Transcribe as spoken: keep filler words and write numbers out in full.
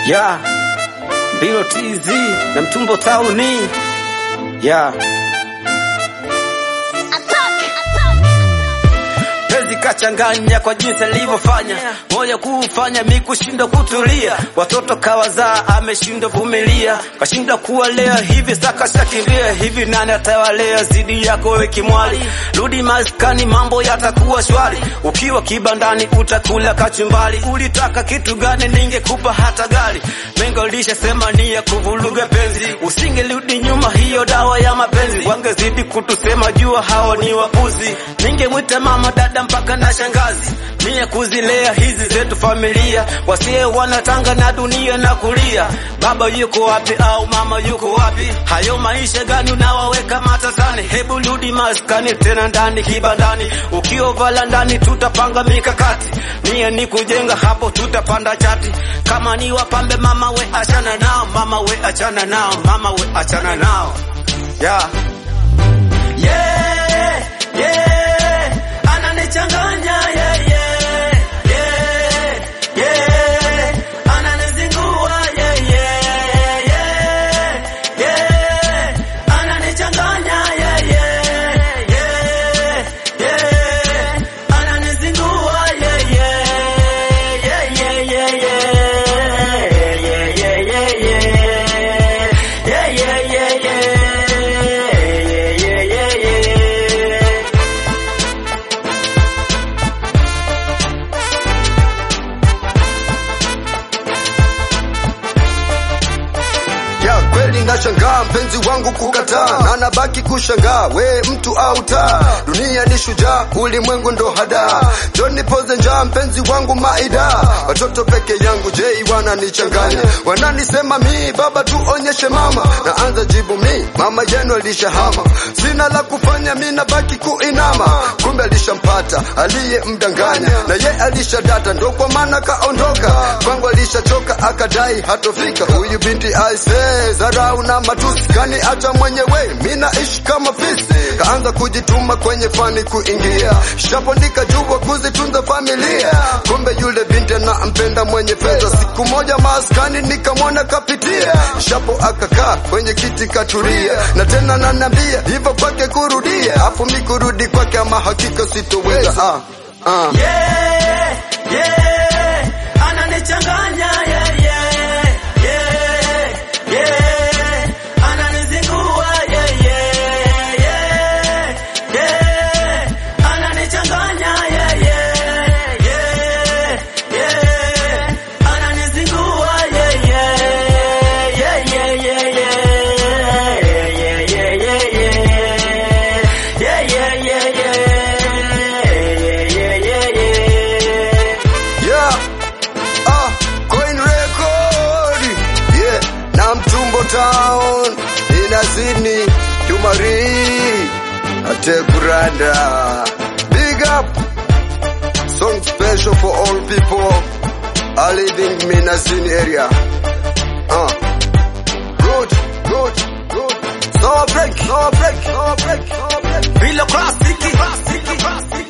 Yeah, Mbilo T Z na Mtumbo Tauni. Yeah. Pezi kachanganya kwa jinsi alivyofanya, moyo kufanya mimi kushinda kutulia. Watoto kawazaa ameshindwa vumilia, kashinda kuwalea hivi saka shakimbia. Hivi nani atawalea zidi yako wewe kimwali? Rudi maskani mambo yatakuwa shwari. Ukiwa kibandani utakula kachumbali. Ulitaka kitu gani ningekupa hata gari. Mengo lisha sema ni ya kuvuluga penzi. Usingerudi nyuma hiyo dawa ya mapenzi. Wangezidi kutusema jua hao ni wapuzi. Ningemwita mama dada mpaka na shangazi. Mia kuzilea hizi zetu familia. Wasie wanatanga na dunia na kulia. Baba yuko wapi au mama yuko wapi? Hayo maisha gani unawaweka matatani? Hebu rudi maskani tena ndani kibandani. Ukiovala ndani tutapanga mikakati. Nia ni kujenga hapo tutapanda chati. Kama ni wapambe mama we achana nao. Mama we achana nao. Mama we achana nao. Yeah. Yeah. Yeah. Ananichanganya yeah yeah. Yeah. Yeah. Ananizingua yeah yeah. Yeah. Yeah. Ananichanganya yeah yeah. Yeah. Yeah. Ananizingua yeah yeah. Yeah yeah yeah yeah. Yeah yeah yeah yeah. Yeah yeah yeah yeah. Kweli nashangaa mpenzi wangu kukataa, na nabaki kushangaa we mtu au taa. Dunia ni shujaa, ulimwengu ndo hada. Johnny Poze njaa mpenzi wangu maida. Watoto peke yangu jei wananichanganya. Wananisema mi baba tuonyeshe mama. Naanza jibu mi mama yenu alishahama. Sina la kufanya mi nabaki kuinama. Kumbe alishampata aliye mdanganya, na ye alishadata ndo kwa maana kaondoka. Kwangu alishachoka akadai hatofika. Huyu binti I say zarau na matusi kani acha mwenyewe mina ishi kama fisi. Kaanza kujituma kwenye fani kuingia, shapo nikajua kuzitunza familia. Kumbe yule binti na mpenda mwenye fedha. Siku moja maskani nikamwona kapitia, shapo akakaa kwenye kiti katuria. Na tena nanambia hivyo kwake kurudia, afu mikurudi kwake ama hakika sitoweza. ah, ah. Yeah, yeah. Ananichanganya yeah yeah. Town inazini Kumari Atekuranda. Big up song special for all people are living Minazini area. uh. Good, good, good. So break, so break, so break, so break. Bilo classic, classic, classic.